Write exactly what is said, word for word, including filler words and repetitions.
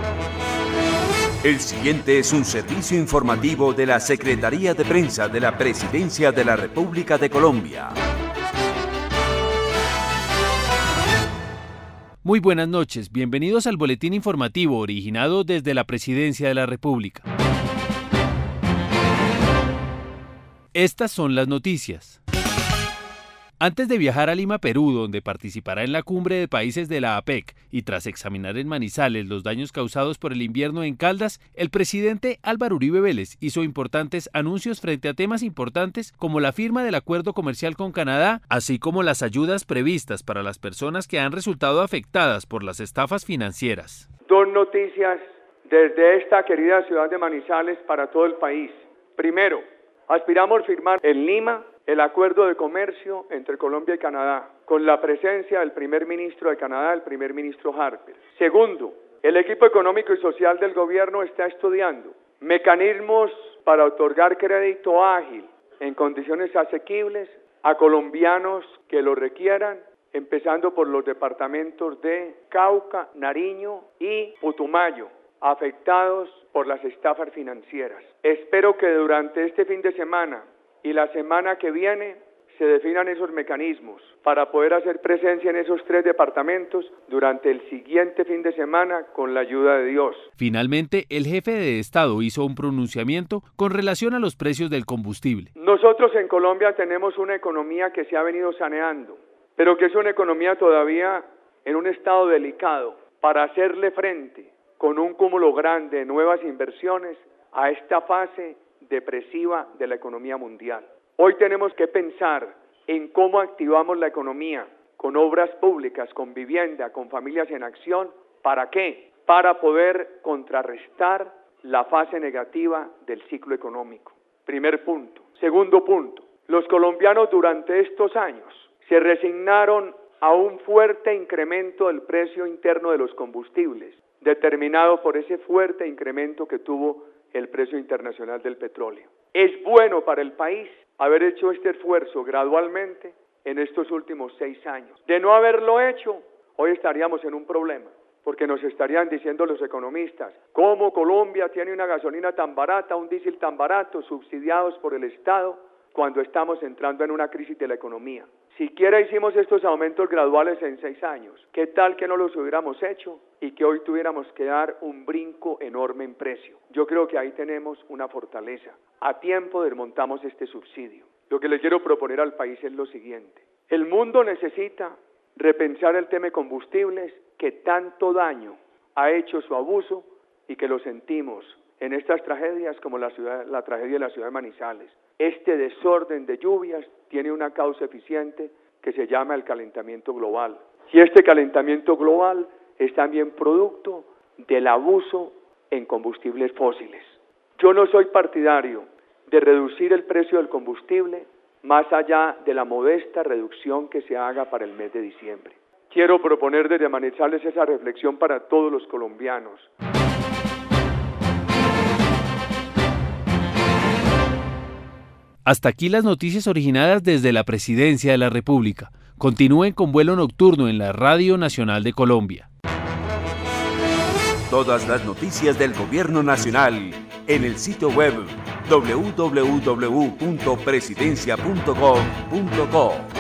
El siguiente es un servicio informativo de la Secretaría de Prensa de la Presidencia de la República de Colombia. Muy buenas noches, bienvenidos al boletín informativo originado desde la Presidencia de la República. Estas son las noticias. Antes de viajar a Lima, Perú, donde participará en la cumbre de países de la A P E C, y tras examinar en Manizales los daños causados por el invierno en Caldas, el presidente Álvaro Uribe Vélez hizo importantes anuncios frente a temas importantes como la firma del acuerdo comercial con Canadá, así como las ayudas previstas para las personas que han resultado afectadas por las estafas financieras. Dos noticias desde esta querida ciudad de Manizales para todo el país. Primero, aspiramos a firmar en Lima el acuerdo de comercio entre Colombia y Canadá, con la presencia del primer ministro de Canadá, el primer ministro Harper. Segundo, el equipo económico y social del gobierno está estudiando mecanismos para otorgar crédito ágil en condiciones asequibles a colombianos que lo requieran, empezando por los departamentos de Cauca, Nariño y Putumayo, afectados por las estafas financieras. Espero que durante este fin de semana y la semana que viene se definan esos mecanismos para poder hacer presencia en esos tres departamentos durante el siguiente fin de semana con la ayuda de Dios. Finalmente, el jefe de Estado hizo un pronunciamiento con relación a los precios del combustible. Nosotros en Colombia tenemos una economía que se ha venido saneando, pero que es una economía todavía en un estado delicado para hacerle frente con un cúmulo grande de nuevas inversiones a esta fase depresiva de la economía mundial. Hoy tenemos que pensar en cómo activamos la economía con obras públicas, con vivienda, con familias en acción. ¿Para qué? Para poder contrarrestar la fase negativa del ciclo económico. Primer punto. Segundo punto. Los colombianos durante estos años se resignaron a un fuerte incremento del precio interno de los combustibles, determinado por ese fuerte incremento que tuvo el precio internacional del petróleo. Es bueno para el país haber hecho este esfuerzo gradualmente en estos últimos seis años. De no haberlo hecho, hoy estaríamos en un problema, porque nos estarían diciendo los economistas, ¿cómo Colombia tiene una gasolina tan barata, un diésel tan barato, subsidiados por el Estado, cuando estamos entrando en una crisis de la economía? Siquiera hicimos estos aumentos graduales en seis años. ¿Qué tal que no los hubiéramos hecho y que hoy tuviéramos que dar un brinco enorme en precio? Yo creo que ahí tenemos una fortaleza. A tiempo desmontamos este subsidio. Lo que le quiero proponer al país es lo siguiente. El mundo necesita repensar el tema de combustibles que tanto daño ha hecho su abuso y que lo sentimos en estas tragedias como la, ciudad, la tragedia de la ciudad de Manizales. Este desorden de lluvias tiene una causa eficiente que se llama el calentamiento global. Y este calentamiento global es también producto del abuso en combustibles fósiles. Yo no soy partidario de reducir el precio del combustible más allá de la modesta reducción que se haga para el mes de diciembre. Quiero proponer desde Manizales esa reflexión para todos los colombianos. Hasta aquí las noticias originadas desde la Presidencia de la República. Continúen con Vuelo Nocturno en la Radio Nacional de Colombia. Todas las noticias del Gobierno Nacional en el sitio web doble u doble u doble u punto presidencia punto gov punto co.